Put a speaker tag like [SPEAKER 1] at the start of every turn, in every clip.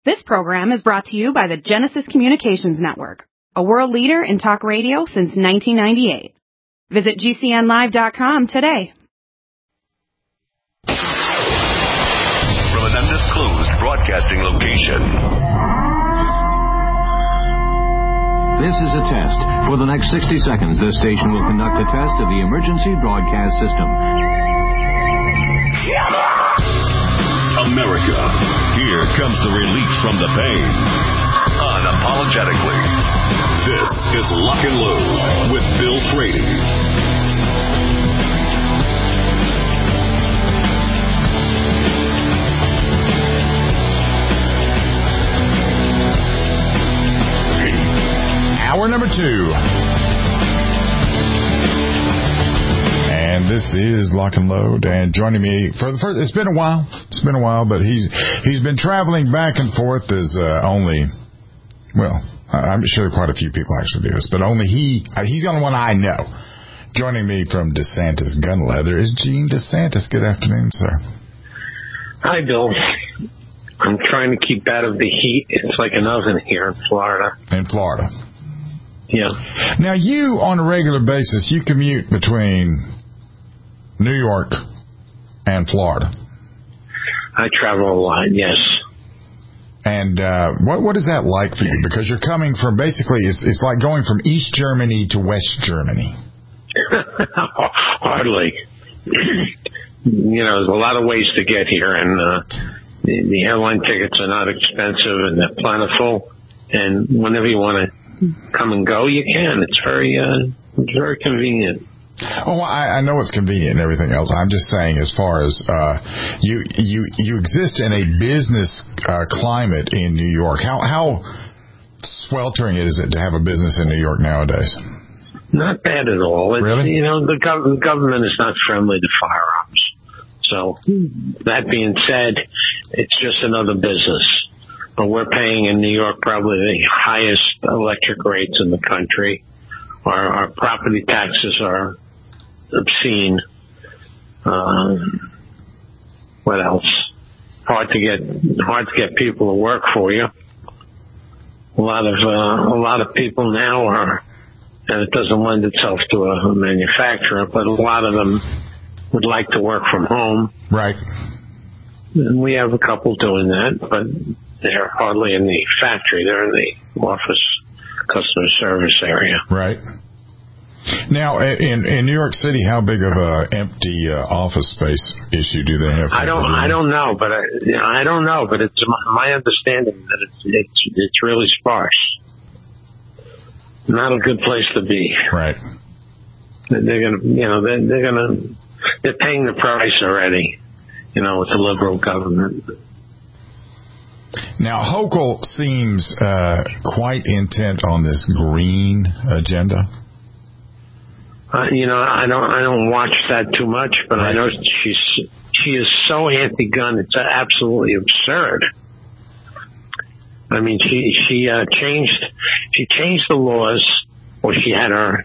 [SPEAKER 1] This program is brought to you by the Genesis Communications Network, a world leader in talk radio since 1998. Visit GCNlive.com today.
[SPEAKER 2] From an undisclosed broadcasting location.
[SPEAKER 3] This is a test. For the next 60 seconds, this station will conduct a test of the emergency broadcast system.
[SPEAKER 2] America, here comes the relief from the pain. Unapologetically. This is Lock and Load with Bill Frady.
[SPEAKER 4] Hour number 2. And this is Lock and Load, and joining me for the first, it's been a while, but he's been traveling back and forth as only, well, I'm sure quite a few people actually do this, but only he's the only one I know. Joining me from DeSantis Gun Leather is Gene DeSantis. Good afternoon, sir.
[SPEAKER 5] Hi, Bill. I'm trying to keep out of the heat. It's like an oven here in Florida.
[SPEAKER 4] In Florida.
[SPEAKER 5] Yeah.
[SPEAKER 4] Now, you, on a regular basis, you commute between New York and Florida.
[SPEAKER 5] I travel a lot, yes.
[SPEAKER 4] And what is that like for you? Because you're coming from, basically, it's like going from East Germany to West Germany.
[SPEAKER 5] Hardly. There's a lot of ways to get here, and the airline tickets are not expensive, and they're plentiful. And whenever you want to come and go, you can. It's very convenient.
[SPEAKER 4] Oh, I know it's convenient and everything else. I'm just saying, as far as you exist in a business climate in New York. How sweltering is it to have a business in New York nowadays?
[SPEAKER 5] Not bad at all.
[SPEAKER 4] Really?
[SPEAKER 5] The government is not friendly to firearms. So that being said, it's just another business. But we're paying in New York probably the highest electric rates in the country. Our property taxes are obscene. What else? Hard to get people to work for you. A lot of people now are, and it doesn't lend itself to a manufacturer, but a lot of them would like to work from home.
[SPEAKER 4] Right.
[SPEAKER 5] And we have a couple doing that, but they're hardly in the factory. They're in the office customer service area.
[SPEAKER 4] Right. Now, in New York City, how big of a empty office space issue do they have?
[SPEAKER 5] I don't know, but I don't know, but it's my understanding that it's really sparse. Not a good place to be.
[SPEAKER 4] Right.
[SPEAKER 5] They're paying the price already, with the liberal government.
[SPEAKER 4] Now, Hochul seems quite intent on this green agenda.
[SPEAKER 5] I don't watch that too much, but right. I know she is so anti-gun. It's absolutely absurd. I mean, she changed the laws, or she had her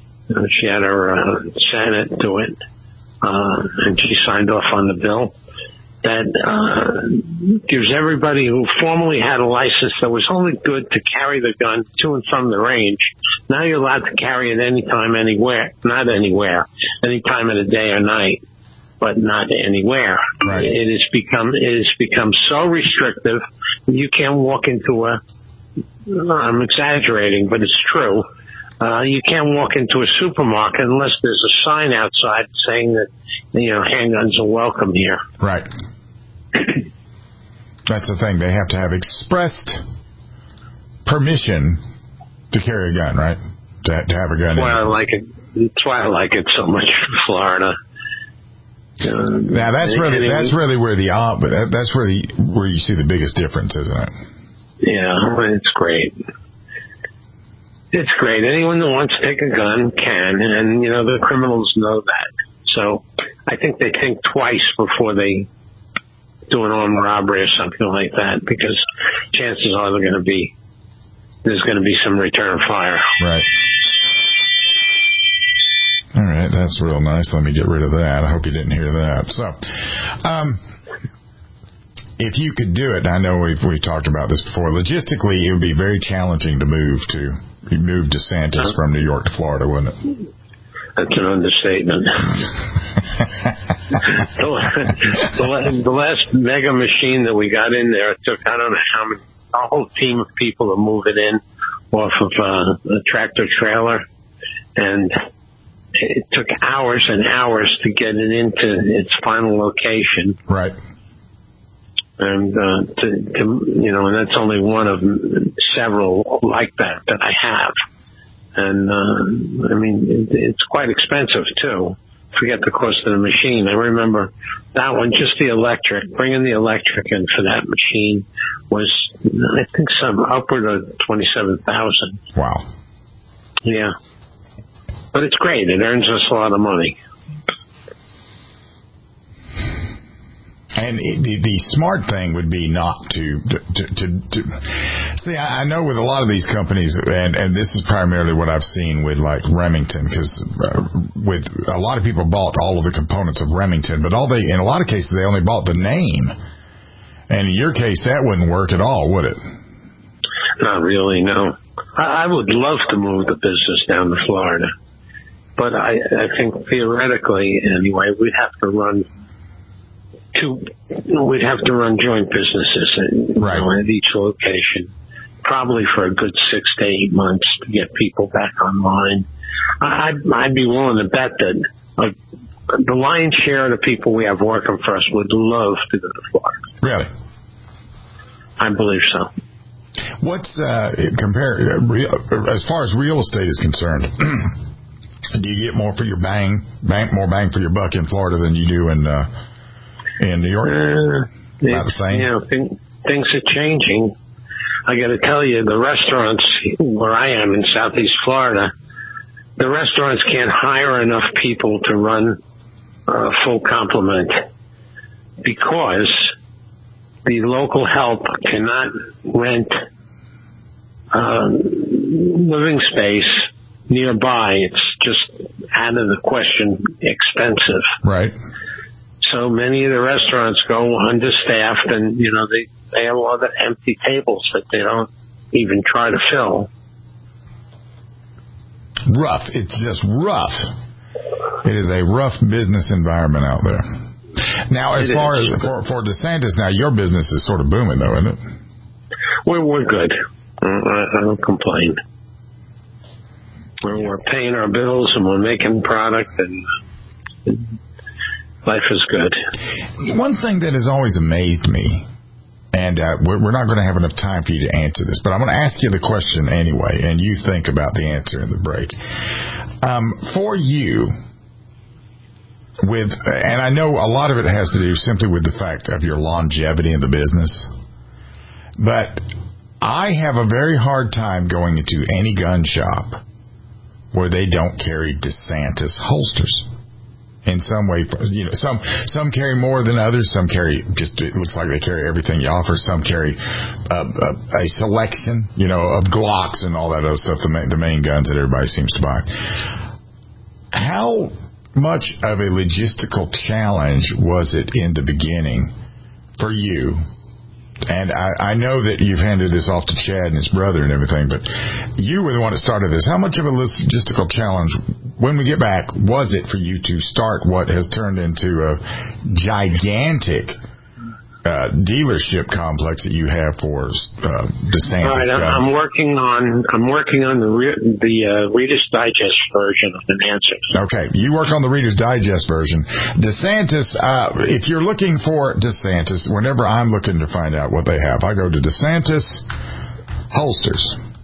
[SPEAKER 5] Senate do it, and she signed off on the bill that gives everybody who formerly had a license that was only good to carry the gun to and from the range. Now you're allowed to carry it anytime, anywhere. Not anywhere. Any time of the day or night, but not anywhere.
[SPEAKER 4] Right.
[SPEAKER 5] It has become so restrictive. You can't walk into I'm exaggerating, but it's true. You can't walk into a supermarket unless there's a sign outside saying that, handguns are welcome here.
[SPEAKER 4] Right. That's the thing. They have to have expressed permission to carry a gun, right? To have a gun.
[SPEAKER 5] Well, I like it. That's why I like it so much in Florida.
[SPEAKER 4] Now that's really where where you see the biggest difference, isn't it?
[SPEAKER 5] Yeah, it's great. It's great. Anyone that wants to take a gun can, and the criminals know that. So I think they think twice before they do an armed robbery or something like that, because chances are there's going to be some return fire.
[SPEAKER 4] Right. All right, that's real nice. Let me get rid of that. I hope you didn't hear that. So, if you could do it, I know we've talked about this before, logistically it would be very challenging to move DeSantis from New York to Florida, wouldn't it?
[SPEAKER 5] That's an understatement. The last mega machine that we got in there, it took, I don't know how many, a whole team of people to move it in off of a tractor trailer, and it took hours and hours to get it into its final location.
[SPEAKER 4] Right.
[SPEAKER 5] And and that's only one of several like that I have. And it's quite expensive too. Forget the cost of the machine. I remember that one, just the electric, bringing the electric in for that machine was, I think, some upward of $27,000.
[SPEAKER 4] Wow.
[SPEAKER 5] Yeah. But it's great. It earns us a lot of money.
[SPEAKER 4] And the smart thing would be not to see. I know with a lot of these companies, and this is primarily what I've seen with like Remington, because with a lot of people bought all of the components of Remington, but in a lot of cases they only bought the name. And in your case, that wouldn't work at all, would it?
[SPEAKER 5] Not really, no. I would love to move the business down to Florida, but I think theoretically, anyway, we'd have to run joint businesses at each location, probably for a good 6 to 8 months to get people back online. I'd be willing to bet that the lion's share of the people we have working for us would love to go to Florida.
[SPEAKER 4] Really?
[SPEAKER 5] I believe so.
[SPEAKER 4] What's as far as real estate is concerned? Do you get more for your more bang for your buck in Florida than you do in New York? About the same?
[SPEAKER 5] Things are changing. I got to tell you, the restaurants where I am in Southeast Florida, the restaurants can't hire enough people to run a full complement because the local help cannot rent living space nearby. It's just out of the question expensive.
[SPEAKER 4] Right.
[SPEAKER 5] So many of the restaurants go understaffed, and they have a lot of empty tables that they don't even try to fill.
[SPEAKER 4] Rough. It's just rough. It is a rough business environment out there. Now, as far as for DeSantis, now your business is sort of booming, though, isn't it?
[SPEAKER 5] We're good. I don't complain. We're paying our bills and we're making product, and life is good.
[SPEAKER 4] One thing that has always amazed me, and we're not going to have enough time for you to answer this, but I'm going to ask you the question anyway, and you think about the answer in the break. For you, and I know a lot of it has to do simply with the fact of your longevity in the business, but I have a very hard time going into any gun shop where they don't carry DeSantis holsters. In some way, some carry more than others. Some carry it looks like they carry everything you offer. Some carry a selection, of Glocks and all that other stuff, the main guns that everybody seems to buy. How much of a logistical challenge was it in the beginning for you? And I know that you've handed this off to Chad and his brother and everything, but you were the one that started this. How much of a logistical challenge, when we get back, was it for you to start what has turned into a gigantic dealership complex that you have for DeSantis?
[SPEAKER 5] All right, I'm working on the Reader's Digest version of the answers.
[SPEAKER 4] Okay, you work on the Reader's Digest version. DeSantis, if you're looking for DeSantis, whenever I'm looking to find out what they have, I go to DeSantis holsters,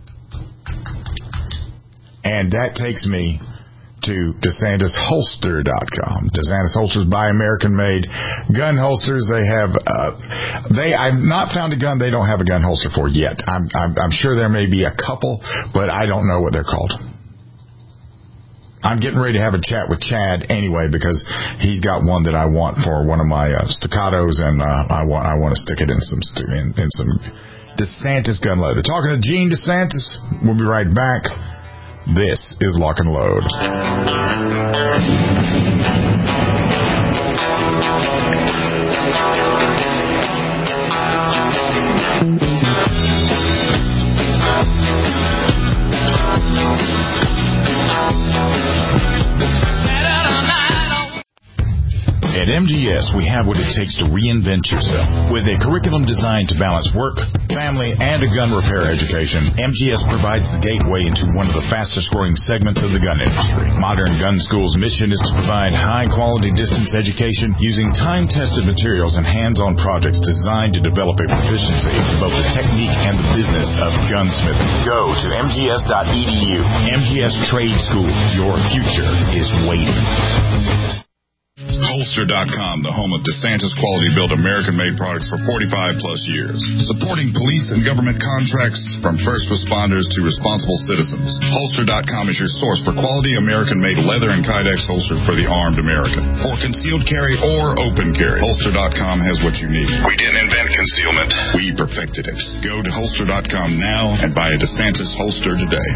[SPEAKER 4] and that takes me to DeSantisHolster.com. DeSantis holsters by American made gun holsters. They have I've not found a gun they don't have a gun holster for yet. I'm sure there may be a couple, but I don't know what they're called. I'm getting ready to have a chat with Chad anyway, because he's got one that I want for one of my staccatos, and I want to stick it in some DeSantis gun leather. Talking to Gene DeSantis. We'll be right back. This is Lock and Load. MGS, we have what it takes to reinvent yourself. With a curriculum designed to balance work, family, and a gun repair education, MGS provides the gateway into one of the fastest-growing segments of the gun industry. Modern Gun School's mission is to provide high-quality distance education using time-tested materials and hands-on projects designed to develop a proficiency in both the technique and the business of gunsmithing. Go to mgs.edu. MGS Trade School. Your future is waiting.
[SPEAKER 6] Holster.com, the home of DeSantis quality-built American-made products for 45-plus years. Supporting police and government contracts from first responders to responsible citizens. Holster.com is your source for quality American-made leather and Kydex holsters for the armed American. For concealed carry or open carry, Holster.com has what you need.
[SPEAKER 2] We didn't invent concealment.
[SPEAKER 6] We perfected it. Go to Holster.com now and buy a DeSantis holster today.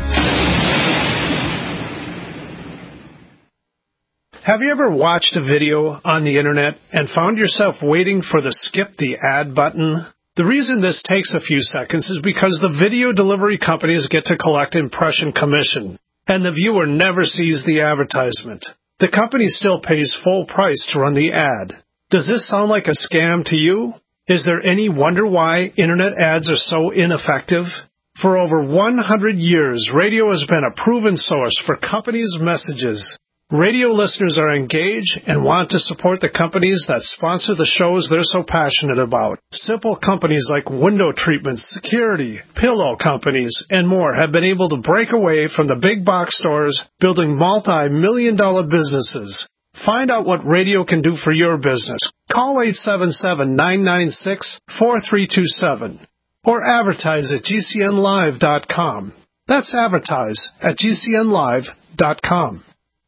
[SPEAKER 7] Have you ever watched a video on the internet and found yourself waiting for the skip the ad button? The reason this takes a few seconds is because the video delivery companies get to collect impression commission, and the viewer never sees the advertisement. The company still pays full price to run the ad. Does this sound like a scam to you? Is there any wonder why internet ads are so ineffective? For over 100 years, radio has been a proven source for companies' messages. Radio listeners are engaged and want to support the companies that sponsor the shows they're so passionate about. Simple companies like window treatment, security, pillow companies, and more have been able to break away from the big box stores, building multi-million-dollar businesses. Find out what radio can do for your business. Call 877-996-4327 or advertise at GCNlive.com. That's advertise at GCNlive.com.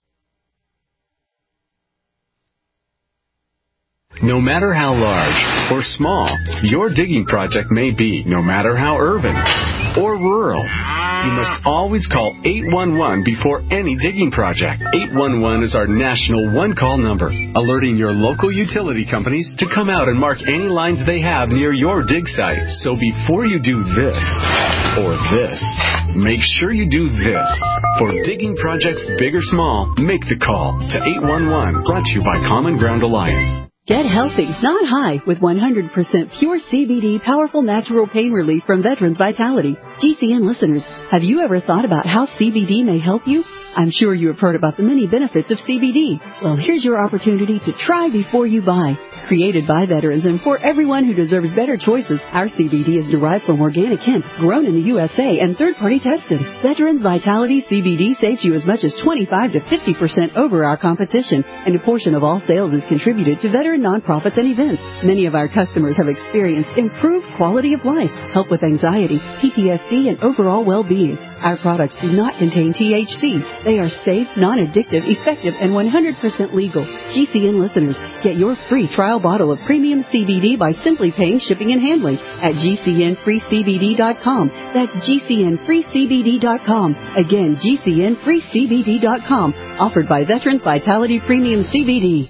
[SPEAKER 8] No matter how large or small your digging project may be, no matter how urban or rural, you must always call 811 before any digging project. 811 is our national one-call number, alerting your local utility companies to come out and mark any lines they have near your dig site. So before you do this or this, make sure you do this. For digging projects big or small, make the call to 811. Brought to you by Common Ground Alliance.
[SPEAKER 9] Get healthy, not high, with 100% pure CBD powerful natural pain relief from Veterans Vitality. GCN listeners, have you ever thought about how CBD may help you? I'm sure you have heard about the many benefits of CBD. Well, here's your opportunity to try before you buy. Created by veterans and for everyone who deserves better choices, our CBD is derived from organic hemp, grown in the USA, and third-party tested. Veterans Vitality CBD saves you as much as 25 to 50% over our competition, and a portion of all sales is contributed to veteran nonprofits and events. Many of our customers have experienced improved quality of life, help with anxiety, PTSD, and overall well-being. Our products do not contain THC. They are safe, non-addictive, effective, and 100% legal. GCN listeners, get your free trial bottle of premium CBD by simply paying shipping and handling at GCNFreeCBD.com. That's GCNFreeCBD.com. Again, GCNFreeCBD.com. Offered by Veterans Vitality Premium CBD.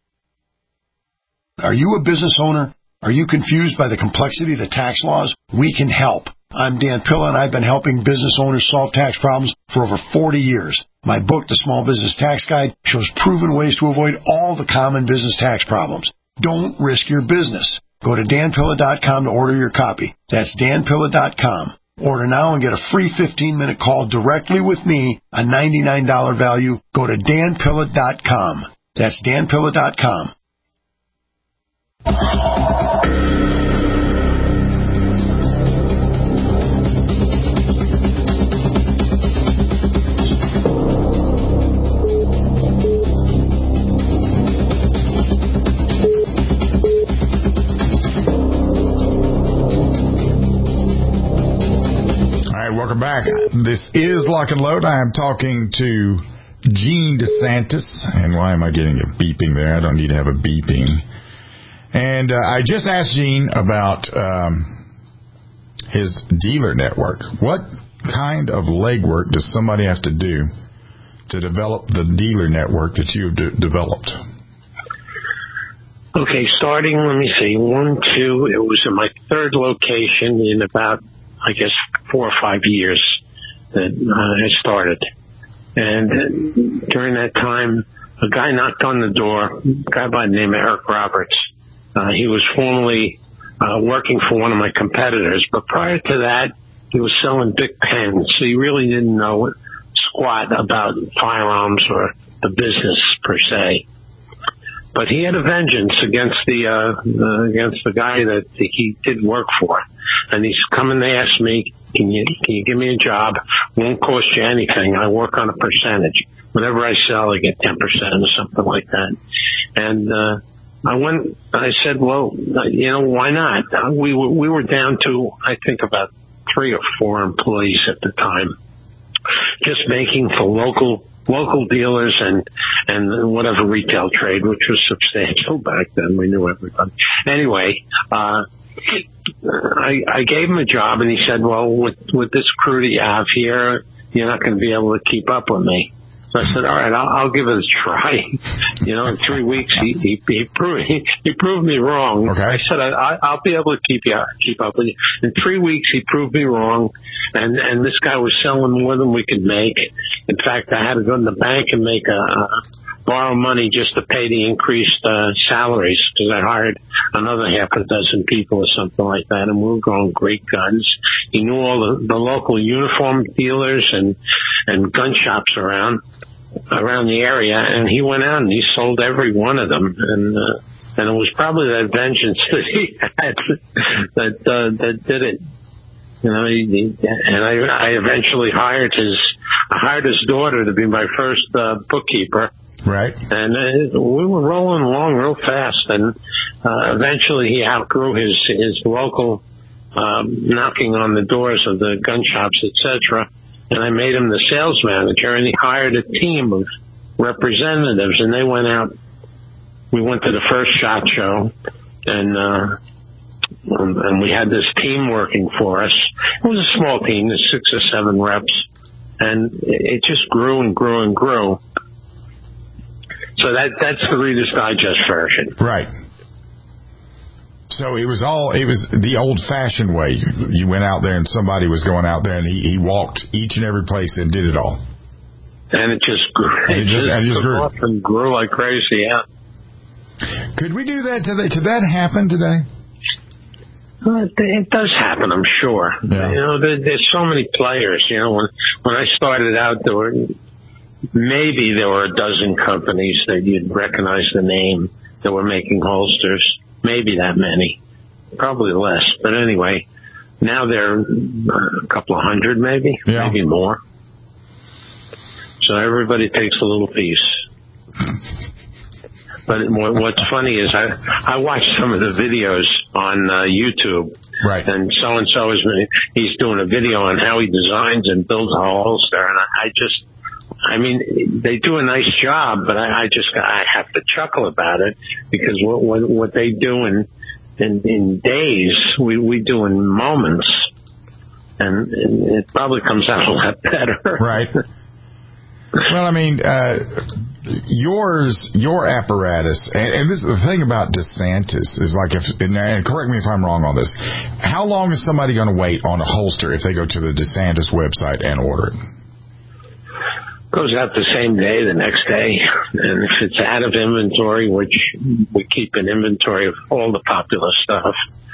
[SPEAKER 10] Are you a business owner? Are you confused by the complexity of the tax laws? We can help. I'm Dan Pilla, and I've been helping business owners solve tax problems for over 40 years. My book, The Small Business Tax Guide, shows proven ways to avoid all the common business tax problems. Don't risk your business. Go to danpilla.com to order your copy. That's danpilla.com. Order now and get a free 15-minute call directly with me, a $99 value. Go to danpilla.com. That's danpilla.com.
[SPEAKER 4] Welcome back. This is Lock and Load. I am talking to Gene DeSantis. And why am I getting a beeping there? I don't need to have a beeping. And I just asked Gene about his dealer network. What kind of legwork does somebody have to do to develop the dealer network that you have developed?
[SPEAKER 5] Okay, starting, let me see, 1, 2, it was in my third location in about, I guess, 4 or 5 years that I started. And during that time, a guy knocked on the door, a guy by the name of Eric Roberts. He was formerly working for one of my competitors, but prior to that, he was selling big pens, so he really didn't know squat about firearms or the business per se. But he had a vengeance against the guy that he did work for, and he's coming to ask me, can you give me a job? Won't cost you anything. I work on a percentage. Whenever I sell, I get 10% or something like that. And I said, well, why not? We were down to, I think, about 3 or 4 employees at the time, just making for local dealers and whatever retail trade, which was substantial back then. We knew everybody. Anyway, I gave him a job, and he said, well, with this crew that you have here, you're not going to be able to keep up with me. So I said, all right, I'll give it a try. In 3 weeks, he proved me wrong.
[SPEAKER 4] Okay.
[SPEAKER 5] I said, I'll be able to keep up with you. In 3 weeks, he proved me wrong, and this guy was selling more than we could make. In fact, I had to go to the bank and borrow money just to pay the increased salaries, because I hired another half a dozen people or something like that, and we were growing great guns. He knew all the local uniform dealers and gun shops around the area, and he went out and he sold every one of them, and it was probably that vengeance that he had that did it. And I eventually hired his daughter to be my first bookkeeper.
[SPEAKER 4] Right.
[SPEAKER 5] And we were rolling along real fast, and eventually he outgrew his local knocking on the doors of the gun shops, etc. And I made him the sales manager, and he hired a team of representatives, and they went out. We went to the first SHOT Show, and we had this team working for us. It was a small team, there's 6 or 7 reps, and it just grew and grew and grew. So that's the Reader's Digest version.
[SPEAKER 4] Right. So it was the old-fashioned way. You went out there and somebody was going out there and he walked each and every place and did it all.
[SPEAKER 5] And it just grew. It just grew up and grew like crazy, yeah.
[SPEAKER 4] Could we do that today? Could that happen today?
[SPEAKER 5] It does happen, I'm sure.
[SPEAKER 4] Yeah.
[SPEAKER 5] There's so many players. When I started out, there were a dozen companies that you'd recognize the name that were making holsters. Maybe that many, probably less. But anyway, now there are a couple of hundred, maybe more. So everybody takes a little piece. But what's funny is I watched some of the videos on YouTube.
[SPEAKER 4] Right.
[SPEAKER 5] And so he's doing a video on how he designs and builds a holster, and I mean, they do a nice job, but I have to chuckle about it, because what they do in days, we do in moments, and it probably comes out a lot better.
[SPEAKER 4] Right. Well, I mean, your apparatus, and this is the thing about DeSantis is like, and correct me if I'm wrong on this, how long is somebody going to wait on a holster if they go to the DeSantis website and order it?
[SPEAKER 5] Goes out the same day, the next day, and if it's out of inventory, which we keep an inventory of all the popular stuff,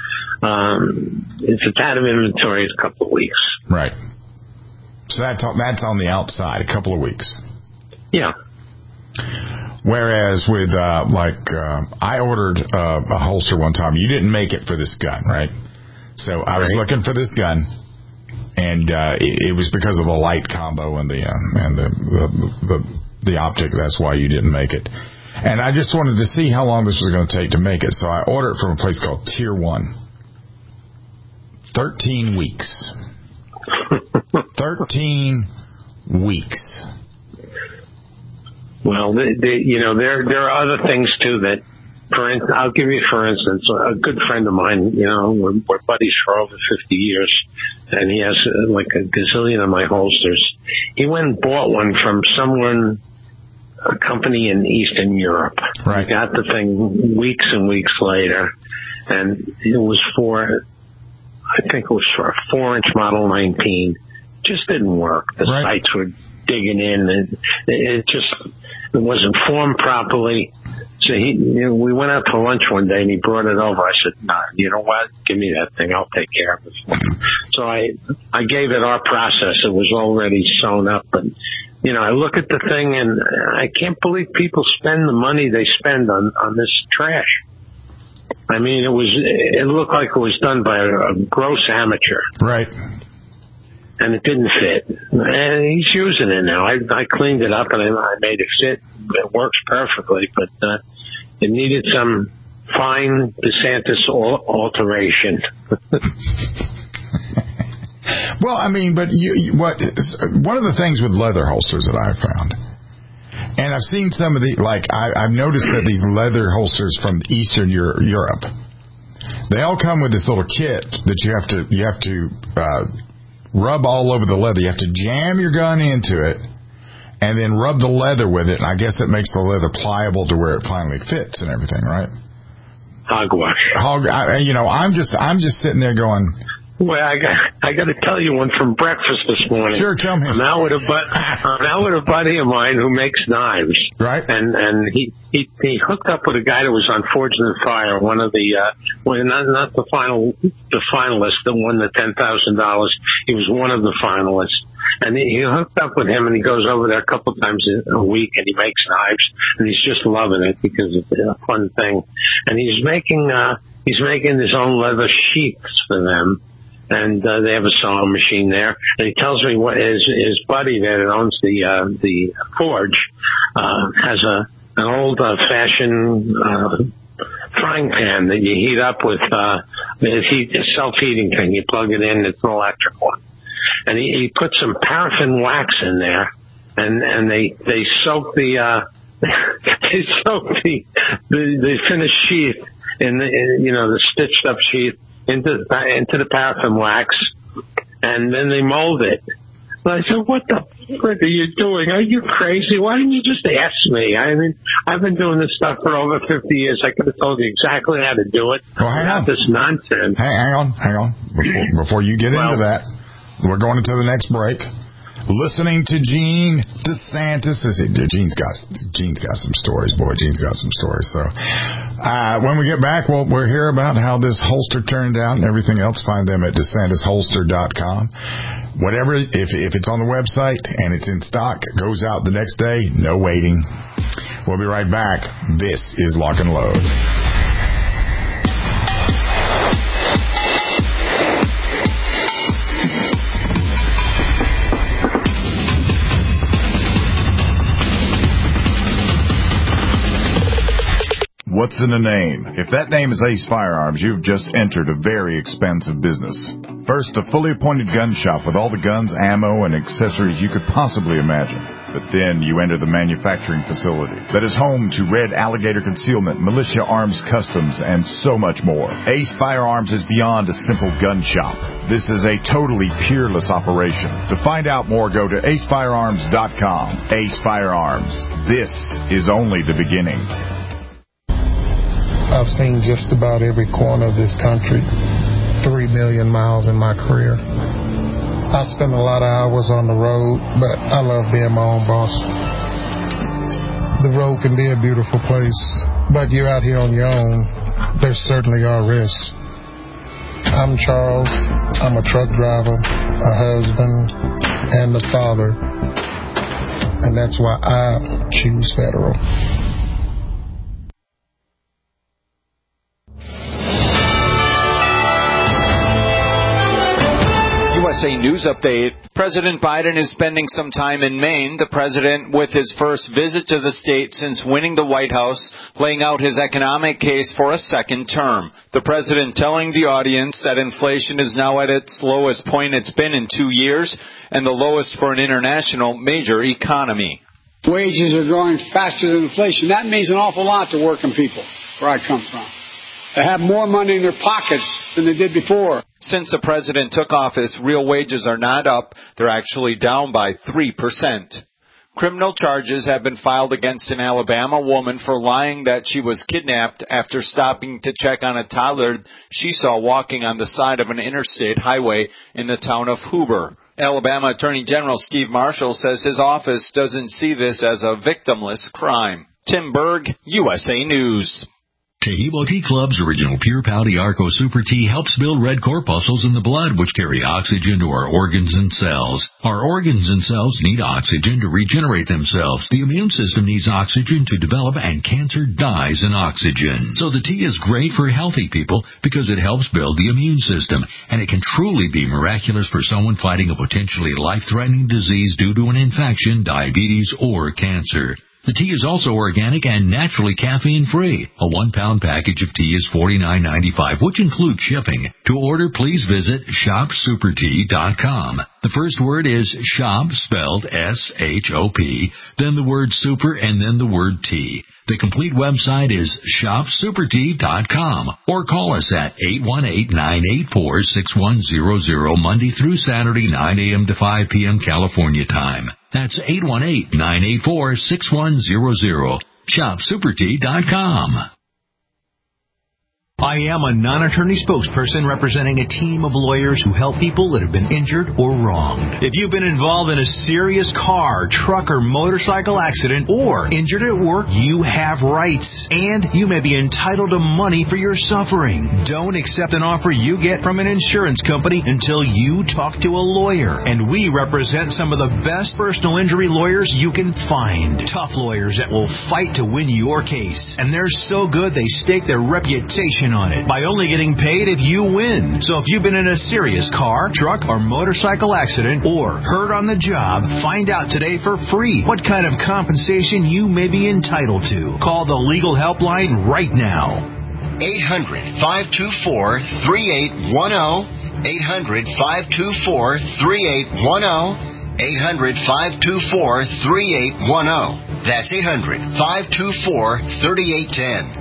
[SPEAKER 5] if it's out of inventory, it's a couple of weeks.
[SPEAKER 4] Right. So that's on the outside, a couple of weeks.
[SPEAKER 5] Yeah.
[SPEAKER 4] Whereas with I ordered a holster one time. You didn't make it for this gun, right? So I was looking for this gun. And it was because of the light combo and the optic. That's why you didn't make it. And I just wanted to see how long this was going to take to make it. So I ordered it from a place called Tier 1. 13 weeks. 13 weeks.
[SPEAKER 5] Well, there are other things too that. I'll give you, for instance, a good friend of mine. We're buddies for over 50 years, and he has like a gazillion of my holsters. He went and bought one from a company in Eastern Europe.
[SPEAKER 4] Right.
[SPEAKER 5] He got the thing weeks and weeks later, and it was I think it was for a 4-inch Model 19. Just didn't work. The sights were digging in, and it just. wasn't formed properly. So we went out to lunch one day and he brought it over. I said, "No, you know what? Give me that thing. I'll take care of it." So I gave it our process. It was already sewn up, and I look at the thing and I can't believe people spend the money they spend on this trash. I mean, it looked like it was done by a gross amateur.
[SPEAKER 4] Right.
[SPEAKER 5] And it didn't fit. And he's using it now. I cleaned it up and I made it fit. It works perfectly, but it needed some fine DeSantis alteration.
[SPEAKER 4] Well, I mean, but one of the things with leather holsters that I've found, and I've seen some of I've noticed that these leather holsters from Eastern Europe, they all come with this little kit that you have to rub all over the leather. You have to jam your gun into it and then rub the leather with it. And I guess it makes the leather pliable to where it finally fits and everything, right?
[SPEAKER 5] Hogwash.
[SPEAKER 4] I'm just sitting there going,
[SPEAKER 5] well, I got to tell you one from breakfast this morning.
[SPEAKER 4] Sure, tell me.
[SPEAKER 5] I'm out with a buddy of mine who makes knives.
[SPEAKER 4] Right.
[SPEAKER 5] And he hooked up with a guy that was on Forged in Fire, one of the not the finalist that won the $10,000. He was one of the finalists. And he hooked up with him, and he goes over there a couple times a week, and he makes knives, and he's just loving it because it's a fun thing. And he's making his own leather sheaths for them. And they have a sewing machine there. And he tells me what his buddy there that owns the forge has an old fashioned frying pan that you heat up with it's self-heating thing. You plug it in, it's an electric one. And he put some paraffin wax in there, and they soak the finished sheath in the stitched up sheath into the paraffin wax, and then they mold it. And I said, "What the frick are you doing? Are you crazy? Why didn't you just ask me? I mean, I've been doing this stuff for over 50 years. I could have told you exactly how to do it.
[SPEAKER 4] Well, hang on.
[SPEAKER 5] This nonsense."
[SPEAKER 4] Hang on. Before you get into that, we're going into the next break. Listening to Gene DeSantis. Gene's got some stories. Boy, Gene's got some stories. So when we get back, we'll hear about how this holster turned out and everything else. Find them at DeSantisHolster.com. Whatever, if it's on the website and it's in stock, it goes out the next day. No waiting. We'll be right back. This is Lock and Load.
[SPEAKER 6] What's in a name? If that name is Ace Firearms, you've just entered a very expensive business. First, a fully appointed gun shop with all the guns, ammo, and accessories you could possibly imagine. But then you enter the manufacturing facility that is home to Red Alligator Concealment, Militia Arms Customs, and so much more. Ace Firearms is beyond a simple gun shop. This is a totally peerless operation. To find out more, go to acefirearms.com. Ace Firearms. This is only the beginning.
[SPEAKER 11] I've seen just about every corner of this country, 3 million miles in my career. I spend a lot of hours on the road, but I love being my own boss. The road can be a beautiful place, but you're out here on your own, there certainly are risks. I'm Charles. I'm a truck driver, a husband, and a father, and that's why I choose Federal.
[SPEAKER 12] USA News Update. President Biden is spending some time in Maine. The president, with his first visit to the state since winning the White House, laying out his economic case for a second term. The president telling the audience that inflation is now at its lowest point it's been in 2 years and the lowest for an international major economy.
[SPEAKER 13] Wages are growing faster than inflation. That means an awful lot to working people where I come from. They have more money in their pockets than they did before.
[SPEAKER 12] Since the president took office, real wages are not up. They're actually down by 3%. Criminal charges have been filed against an Alabama woman for lying that she was kidnapped after stopping to check on a toddler she saw walking on the side of an interstate highway in the town of Hoover. Alabama Attorney General Steve Marshall says his office doesn't see this as a victimless crime. Tim Berg, USA News.
[SPEAKER 14] Taheebo Tea Club's original Pure Pau Arco Super Tea helps build red corpuscles in the blood, which carry oxygen to our organs and cells. Our organs and cells need oxygen to regenerate themselves. The immune system needs oxygen to develop, and cancer dies in oxygen. So the tea is great for healthy people because it helps build the immune system, and it can truly be miraculous for someone fighting a potentially life-threatening disease due to an infection, diabetes, or cancer. The tea is also organic and naturally caffeine-free. A 1-pound package of tea is $49.95, which includes shipping. To order, please visit shopsupertea.com. The first word is shop, spelled S-H-O-P, then the word super, and then the word tea. The complete website is shopsupertea.com, or call us at 818-984-6100 Monday through Saturday, 9 a.m. to 5 p.m. California time. That's 818-984-6100. shopsupertea.com.
[SPEAKER 15] I am a non-attorney spokesperson representing a team of lawyers who help people that have been injured or wronged. If you've been involved in a serious car, truck, or motorcycle accident, or injured at work, you have rights, and you may be entitled to money for your suffering. Don't accept an offer you get from an insurance company until you talk to a lawyer, and we represent some of the best personal injury lawyers you can find. Tough lawyers that will fight to win your case, and they're so good they stake their reputation on it by only getting paid if you win. So if you've been in a serious car, truck, or motorcycle accident, or hurt on the job, find out today for free what kind of compensation you may be entitled to. Call the legal helpline right now.
[SPEAKER 16] 800-524-3810. 800-524-3810. 800-524-3810. That's 800-524-3810.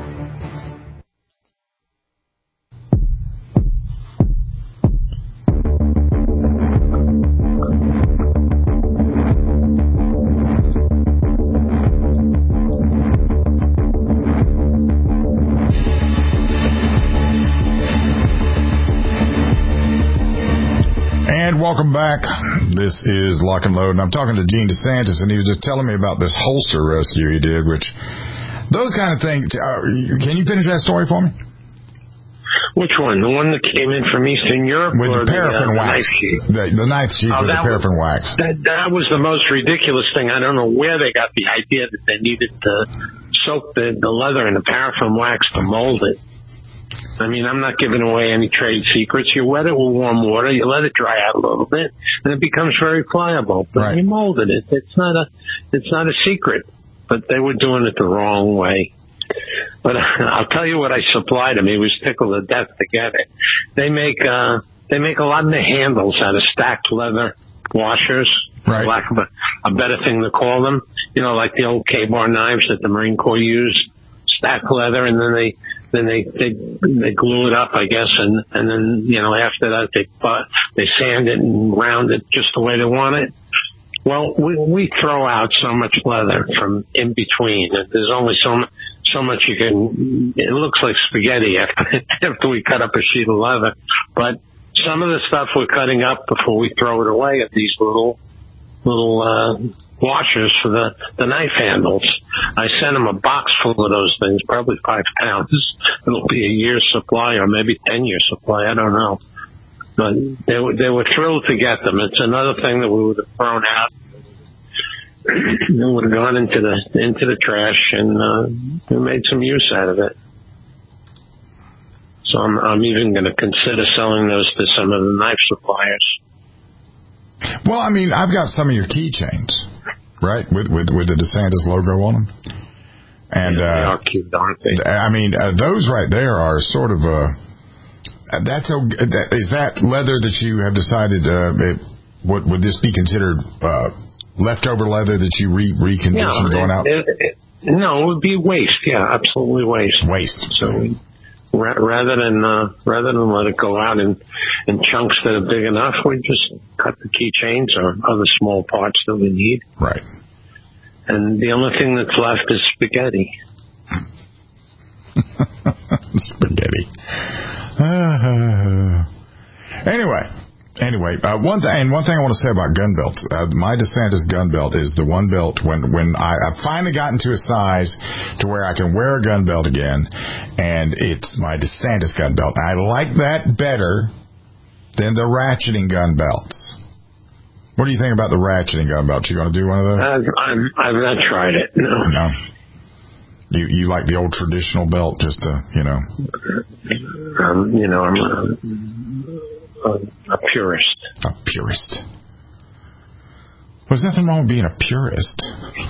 [SPEAKER 4] Welcome back. This is Lock and Load, and I'm talking to Gene DeSantis, and he was just telling me about this holster rescue he did, which, those kind of things, can you finish that story for me?
[SPEAKER 5] Which one? The one that came in from Eastern Europe?
[SPEAKER 4] With the paraffin wax. The knife sheath with the paraffin wax.
[SPEAKER 5] That was the most ridiculous thing. I don't know where they got the idea that they needed to soak the leather in the paraffin wax to mold it. I mean, I'm not giving away any trade secrets. You wet it with warm water, you let it dry out a little bit, and it becomes very pliable. But
[SPEAKER 4] right.
[SPEAKER 5] You molded it. It's not a secret. But they were doing it the wrong way. But I'll tell you what I supplied them. He was tickled to death to get it. They make a lot of the handles out of stacked leather washers,
[SPEAKER 4] right.
[SPEAKER 5] For lack of a better thing to call them. You know, like the old K-bar knives that the Marine Corps used, stacked leather, and then they glue it up, I guess, and then, you know, after that they sand it and round it just the way they want it. Well, we throw out so much leather from in between. There's only so much you can. It looks like spaghetti after we cut up a sheet of leather. But some of the stuff we're cutting up before we throw it away are these little washers for the knife handles. I sent them a box full of those things, probably 5 pounds. It'll be a year's supply or maybe 10 years supply. I don't know. But they were thrilled to get them. It's another thing that we would have thrown out. It would have gone into the trash, and we made some use out of it. So I'm even going to consider selling those to some of the knife suppliers.
[SPEAKER 4] Well, I mean, I've got some of your keychains, right, with the DeSantis logo on them, and
[SPEAKER 5] they are cute, aren't they?
[SPEAKER 4] I mean, those right there are sort of is that leather that you have decided? Would this be considered leftover leather that you reconditioned going out?
[SPEAKER 5] No, it would be waste. Yeah, absolutely waste.
[SPEAKER 4] Waste.
[SPEAKER 5] So rather than let it go out in chunks that are big enough, we just cut the keychains or other small parts that we need.
[SPEAKER 4] Right.
[SPEAKER 5] And the only thing that's left is spaghetti.
[SPEAKER 4] Spaghetti. Anyway, Anyway, one thing I want to say about gun belts. My DeSantis gun belt is the one belt when I finally gotten to a size to where I can wear a gun belt again, and it's my DeSantis gun belt. I like that better than the ratcheting gun belts. What do you think about the ratcheting gun belt? You going to do one of those?
[SPEAKER 5] I've not tried it. No.
[SPEAKER 4] You like the old traditional belt, just to,
[SPEAKER 5] I'm a purist.
[SPEAKER 4] A purist. There's nothing wrong with being a purist.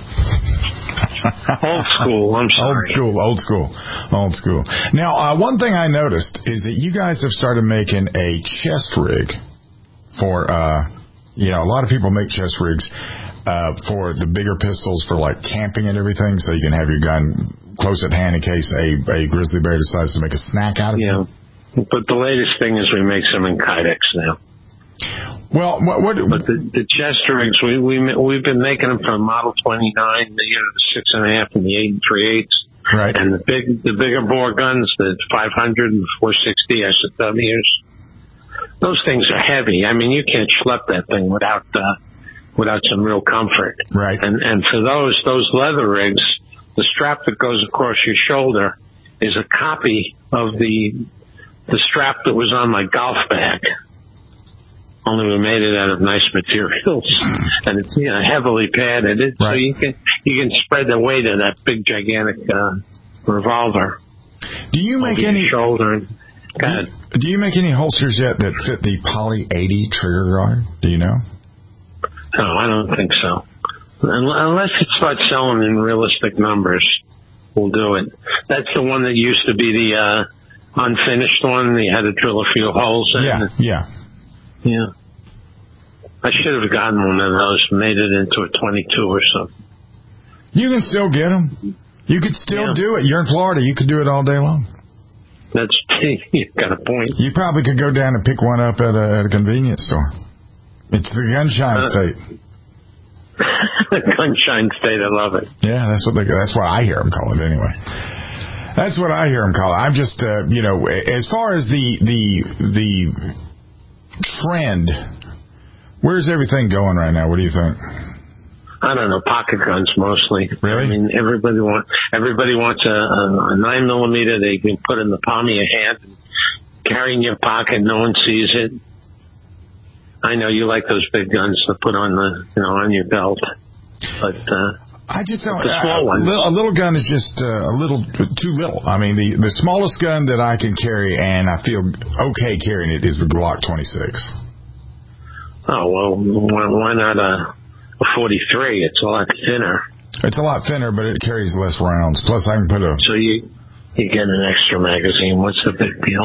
[SPEAKER 5] Old school, I'm sorry.
[SPEAKER 4] Old school. Now, one thing I noticed is that you guys have started making a chest rig for, a lot of people make chest rigs for the bigger pistols for like camping and everything, so you can have your gun close at hand in case a grizzly bear decides to make a snack out of it.
[SPEAKER 5] Yeah. But the latest thing is we make some in Kydex now.
[SPEAKER 4] Well, what?
[SPEAKER 5] But the chest rigs, we've been making them for Model 29, the 6.5 and the 8 3/8.
[SPEAKER 4] Right.
[SPEAKER 5] And the bigger bore guns, the 500 and 460 SWs. Those things are heavy. I mean, you can't schlep that thing without some real comfort.
[SPEAKER 4] Right.
[SPEAKER 5] And for those leather rigs, the strap that goes across your shoulder is a copy of the strap that was on my golf bag. Only we made it out of nice materials, and it's heavily padded. So you can spread the weight of that big gigantic revolver.
[SPEAKER 4] Do you make any
[SPEAKER 5] shoulder?
[SPEAKER 4] Do you make any holsters yet that fit the Poly 80 trigger guard? Do you know?
[SPEAKER 5] No, I don't think so. Unless it starts selling in realistic numbers, we'll do it. That's the one that used to be the unfinished one. You had to drill a few holes in. Yeah. I should have gotten one of those, made it into a 22 or something.
[SPEAKER 4] You can still get them. You could still do it. You're in Florida. You could do it all day long.
[SPEAKER 5] You've got a point.
[SPEAKER 4] You probably could go down and pick one up at a convenience store. It's the Gunshine State.
[SPEAKER 5] Gunshine State, I love it.
[SPEAKER 4] Yeah, that's what I hear them call it anyway. That's what I hear them call it. I'm just, as far as the trend, where's everything going right now? What do you think?
[SPEAKER 5] I don't know, pocket guns mostly.
[SPEAKER 4] Really?
[SPEAKER 5] I mean, everybody wants a 9mm they can put in the palm of your hand, and carry in your pocket, no one sees it. I know you like those big guns to put on on your belt, but
[SPEAKER 4] I just don't.
[SPEAKER 5] The small one.
[SPEAKER 4] A little gun is just a little too little. I mean, the smallest gun that I can carry, and I feel okay carrying it, is the Glock 26.
[SPEAKER 5] Oh well, why not a 43? It's a lot thinner.
[SPEAKER 4] It's a lot thinner, but it carries less rounds. Plus, I can put a.
[SPEAKER 5] So you get an extra magazine. What's the big deal?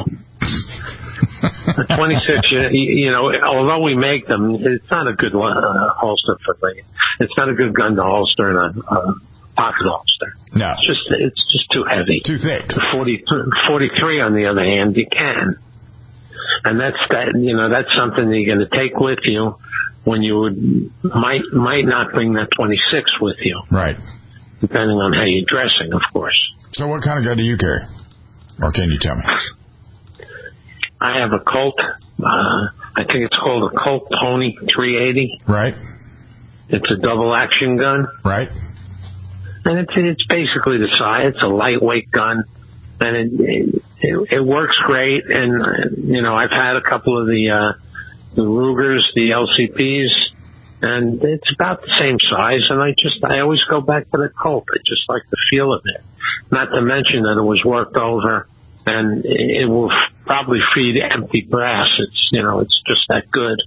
[SPEAKER 5] The 26, although we make them, it's not a good holster for me. It's not a good gun to holster in a pocket holster.
[SPEAKER 4] No.
[SPEAKER 5] It's just too heavy.
[SPEAKER 4] Too thick.
[SPEAKER 5] The 43, on the other hand, you can. And that's something that you're going to take with you when you might not bring that 26 with you.
[SPEAKER 4] Right.
[SPEAKER 5] Depending on how you're dressing, of course.
[SPEAKER 4] So what kind of gun do you carry? Or can you tell me?
[SPEAKER 5] I have a Colt. I think it's called a Colt Pony 380.
[SPEAKER 4] Right.
[SPEAKER 5] It's a double action gun.
[SPEAKER 4] Right.
[SPEAKER 5] And it's basically the size. It's a lightweight gun, and it works great. And I've had a couple of the Rugers, the LCPs, and it's about the same size. And I always go back to the Colt. I just like the feel of it. Not to mention that it was worked over, and it will probably feed empty brass. It's just that good.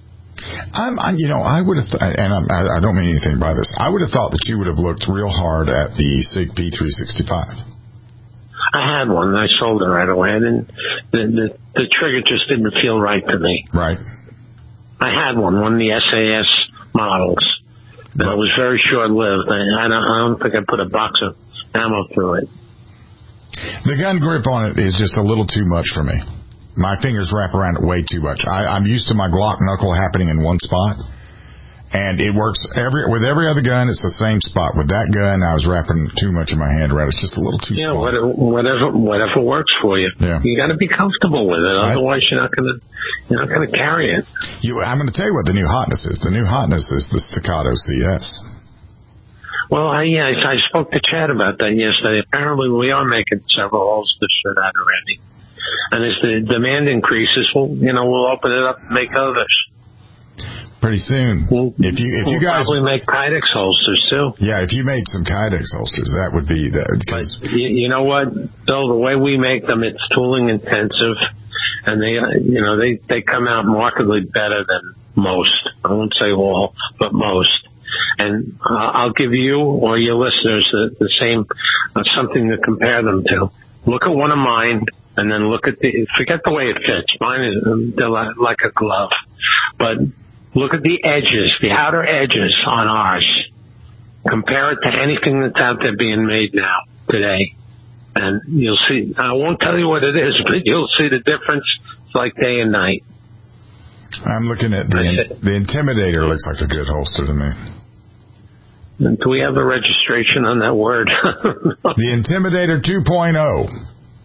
[SPEAKER 4] I would have, and I don't mean anything by this. I would have thought that you would have looked real hard at the SIG P365.
[SPEAKER 5] I had one. I sold it right away, and the trigger just didn't feel right to me.
[SPEAKER 4] Right.
[SPEAKER 5] I had one of the SAS models. It was very short-lived. I don't think I put a box of ammo through it.
[SPEAKER 4] The gun grip on it is just a little too much for me. My fingers wrap around it way too much. I'm used to my Glock knuckle happening in one spot, And it works with every other gun. It's the same spot. With that gun, I was wrapping too much of my hand around. It's just a little too small.
[SPEAKER 5] Whatever works for you.
[SPEAKER 4] Yeah.
[SPEAKER 5] You got to be comfortable with it. Otherwise, you're not gonna carry it.
[SPEAKER 4] I'm going to tell you what the new hotness is. The new hotness is the Staccato CS.
[SPEAKER 5] Well, I spoke to Chad about that yesterday. Apparently, we are making several holsters for that already. And as the demand increases, we'll open it up and make others.
[SPEAKER 4] Pretty soon. If you guys
[SPEAKER 5] probably make Kydex holsters too.
[SPEAKER 4] Yeah, if you made some Kydex holsters, that would be that. Because
[SPEAKER 5] you know what, Bill, the way we make them, it's tooling intensive, and they come out markedly better than most. I won't say all, but most. And I'll give you or your listeners the same something to compare them to. Look at one of mine, and then forget the way it fits. Mine is like a glove, but look at the edges, the outer edges on ours. Compare it to anything that's out there being made now, today. And you'll see, I won't tell you what it is, but you'll see the difference. It's like day and night.
[SPEAKER 4] I'm looking at the Intimidator. Looks like a good holster to me.
[SPEAKER 5] Do we have a registration on that word?
[SPEAKER 4] The Intimidator 2.0.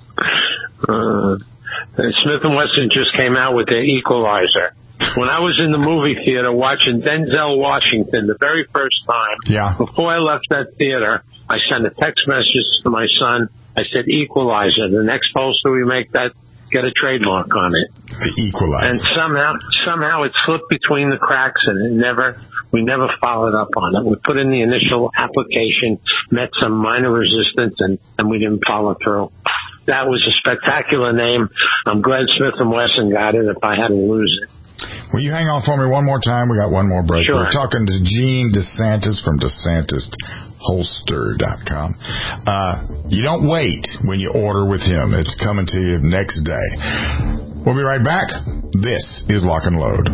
[SPEAKER 5] Smith & Wesson just came out with their Equalizer. When I was in the movie theater watching Denzel Washington the very first time, before I left that theater, I sent a text message to my son. I said, Equalizer. The next holster we make, that get a trademark on it.
[SPEAKER 4] The Equalizer.
[SPEAKER 5] And somehow it slipped between the cracks, and we never followed up on it. We put in the initial application, met some minor resistance, and we didn't follow through. That was a spectacular name. I'm glad Smith & Wesson got it if I had to lose it.
[SPEAKER 4] Will you hang on for me one more time? We got one more break.
[SPEAKER 5] Sure.
[SPEAKER 4] We're talking to Gene DeSantis from DeSantisHolster.com. You don't wait when you order with him. It's coming to you next day. We'll be right back. This is Lock and Load.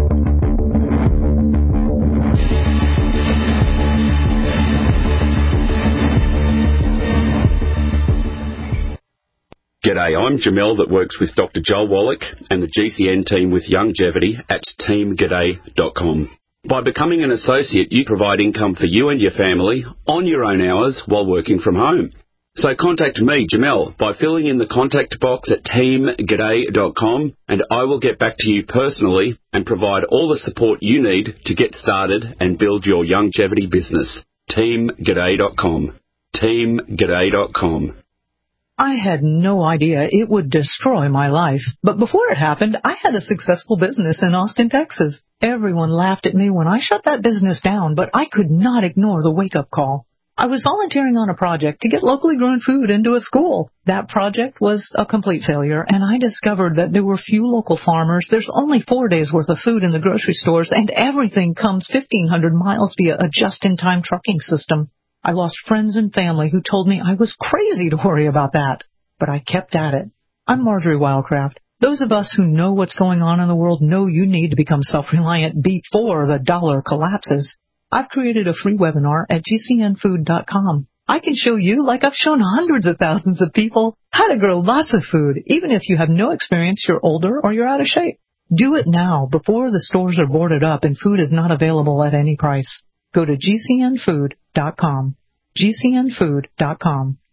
[SPEAKER 17] G'day, I'm Jamel that works with Dr. Joel Wallach and the GCN team with Longevity at teamg'day.com. By becoming an associate, you provide income for you and your family on your own hours while working from home. So contact me, Jamel, by filling in the contact box at teamg'day.com, and I will get back to you personally and provide all the support you need to get started and build your longevity business. teamg'day.com. teamg'day.com.
[SPEAKER 18] I had no idea it would destroy my life. But before it happened, I had a successful business in Austin, Texas. Everyone laughed at me when I shut that business down, but I could not ignore the wake-up call. I was volunteering on a project to get locally grown food into a school. That project was a complete failure, and I discovered that there were few local farmers. There's only 4 days' worth of food in the grocery stores, and everything comes 1,500 miles via a just-in-time trucking system. I lost friends and family who told me I was crazy to worry about that, but I kept at it. I'm Marjorie Wildcraft. Those of us who know what's going on in the world know you need to become self-reliant before the dollar collapses. I've created a free webinar at gcnfood.com. I can show you, like I've shown hundreds of thousands of people, how to grow lots of food, even if you have no experience, you're older, or you're out of shape. Do it now before the stores are boarded up and food is not available at any price. Go to gcnfood.com. gcnfood.com.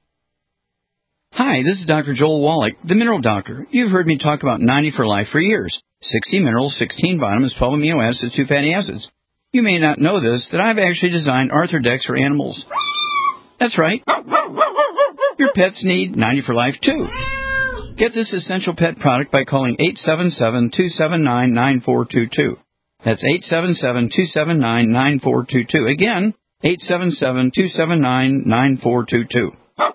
[SPEAKER 19] Hi, this is Dr. Joel Wallach, the Mineral Doctor. You've heard me talk about 90 for Life for years. 60 minerals, 16 vitamins, 12 amino acids, 2 fatty acids. You may not know this, that I've actually designed Arthrodex for animals. That's right. Your pets need 90 for Life, too. Get this essential pet product by calling 877-279-9422. That's 877-279-9422. Again, 877-279-9422.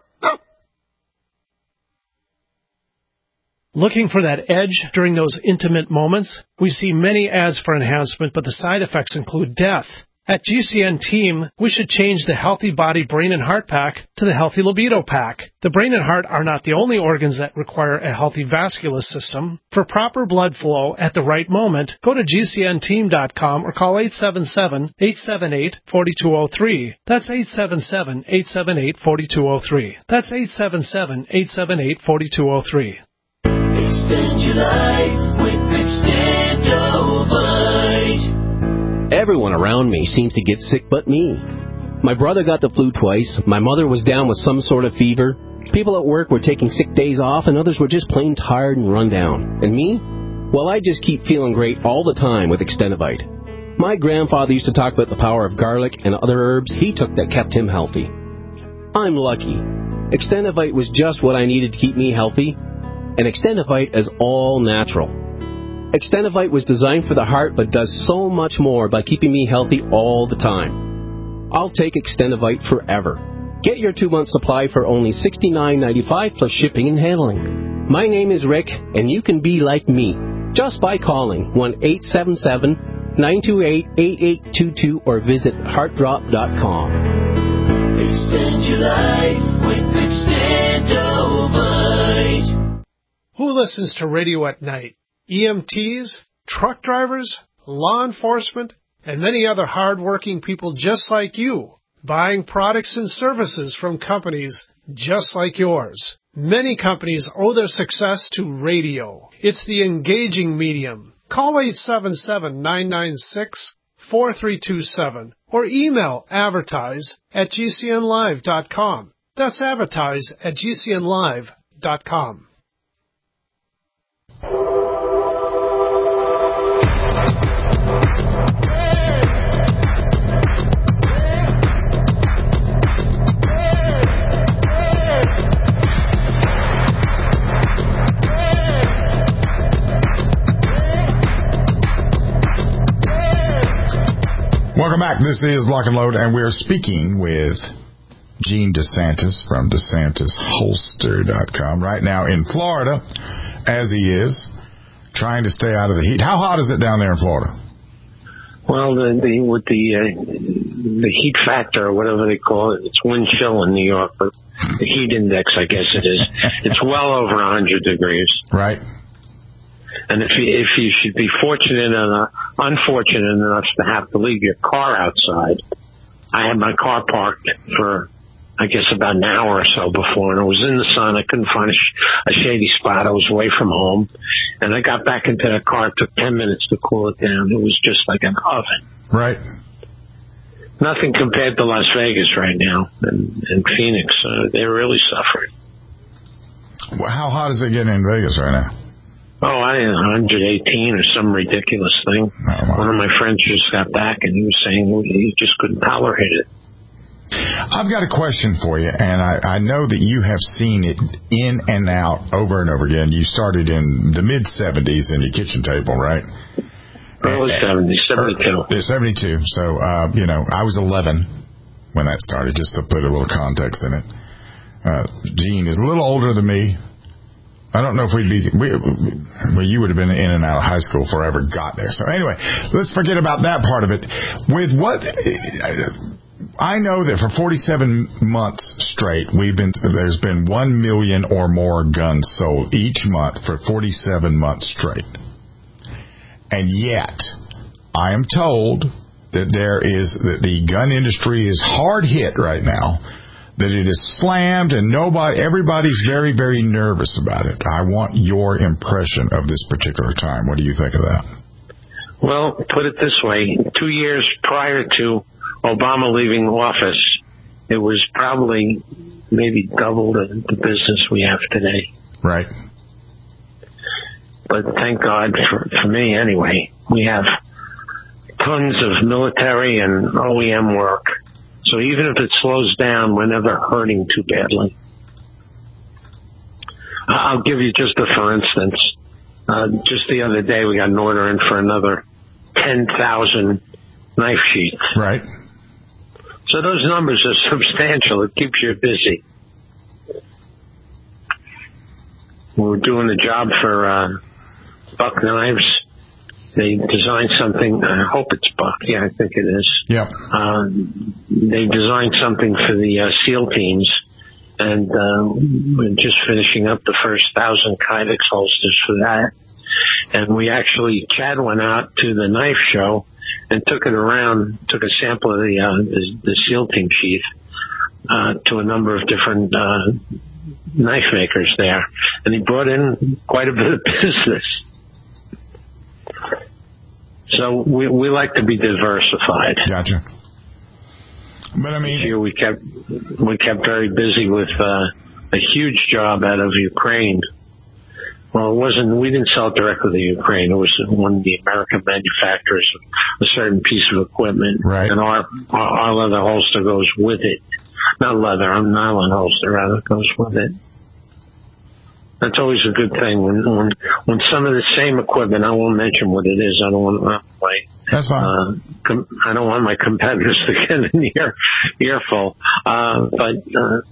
[SPEAKER 7] Looking for that edge during those intimate moments? We see many ads for enhancement, but the side effects include death. At GCN Team, we should change the Healthy Body, Brain, and Heart Pack to the Healthy Libido Pack. The brain and heart are not the only organs that require a healthy vascular system. For proper blood flow at the right moment, go to GCNteam.com or call 877-878-4203. That's 877-878-4203. That's 877-878-4203.
[SPEAKER 20] Extend your life with Extendovite. Everyone around me seems to get sick but me. My brother got the flu twice. My mother was down with some sort of fever. People at work were taking sick days off, and others were just plain tired and run down. And me? Well, I just keep feeling great all the time with Extendivite. My grandfather used to talk about the power of garlic and other herbs he took that kept him healthy. I'm lucky. Extendivite was just what I needed to keep me healthy, and Extendivite is all natural. Extendivite was designed for the heart but does so much more by keeping me healthy all the time. I'll take Extendivite forever. Get your 2-month supply for only $69.95 plus shipping and handling. My name is Rick, and you can be like me just by calling 1-877-928-8822 or visit heartdrop.com.
[SPEAKER 21] Extend your life with Extendovite.
[SPEAKER 7] Who listens to radio at night? EMTs, truck drivers, law enforcement, and many other hard-working people just like you, buying products and services from companies just like yours. Many companies owe their success to radio. It's the engaging medium. Call 877-996-4327 or email advertise@gcnlive.com. That's advertise@gcnlive.com.
[SPEAKER 4] Welcome back. This is Lock and Load, and we're speaking with Gene DeSantis from DeSantisHolster.com right now in Florida, as he is trying to stay out of the heat. How hot is it down there in Florida?
[SPEAKER 5] Well, with the heat factor, or whatever they call it, it's wind chill in New York, but the heat index, I guess it is, it's well over 100 degrees.
[SPEAKER 4] Right.
[SPEAKER 5] And if you should be unfortunate enough to have to leave your car outside, I had my car parked for, I guess, about an hour or so before, and I was in the sun. I couldn't find a shady spot. I was away from home, and I got back into the car. It took 10 minutes to cool it down. It was just like an oven.
[SPEAKER 4] Right.
[SPEAKER 5] Nothing compared to Las Vegas right now and Phoenix. They're really suffering.
[SPEAKER 4] Well, how hot is it getting in Vegas right now?
[SPEAKER 5] Oh, 118 or some ridiculous thing. Oh, wow. One of my friends just got back, and he was saying he just couldn't tolerate it.
[SPEAKER 4] I've got a question for you, and I know that you have seen it in and out over and over again. You started in the mid-'70s in your kitchen table, right?
[SPEAKER 5] Early 70s, 72.
[SPEAKER 4] 72. So, I was 11 when that started, just to put a little context in it. Gene is a little older than me. I don't know if you would have been in and out of high school before I ever got there. So anyway, let's forget about that part of it. With what I know that for 47 months straight, there's been 1 million or more guns sold each month for 47 months straight. And yet, I am told that the gun industry is hard hit right now. That it is slammed and everybody's very, very nervous about it. I want your impression of this particular time. What do you think of that?
[SPEAKER 5] Well, put it this way. 2 years prior to Obama leaving office, it was probably maybe double the business we have today.
[SPEAKER 4] Right.
[SPEAKER 5] But thank God, for me anyway, we have tons of military and OEM work. So even if it slows down, we're never hurting too badly. I'll give you just for instance. Just the other day, we got an order in for another 10,000 knife sheaths.
[SPEAKER 4] Right.
[SPEAKER 5] So those numbers are substantial. It keeps you busy. We're doing a job for Buck Knives. They designed something. I hope it's Buck. Yeah, I think it is.
[SPEAKER 4] Yeah.
[SPEAKER 5] They designed something for the SEAL teams, and we're just finishing up the first 1,000 Kydex holsters for that. And Chad went out to the knife show and took a sample of the SEAL team sheath to a number of different knife makers there, and he brought in quite a bit of business. So we like to be diversified.
[SPEAKER 4] Gotcha. But I mean,
[SPEAKER 5] this year we kept very busy with a huge job out of Ukraine. Well, we didn't sell directly to Ukraine. It was one of the American manufacturers of a certain piece of equipment.
[SPEAKER 4] Right.
[SPEAKER 5] And our leather holster goes with it. Not leather, nylon holster rather goes with it. That's always a good thing when some of the same equipment, I won't mention what it is. I don't want
[SPEAKER 4] That's fine.
[SPEAKER 5] I don't want my competitors to get an earful. But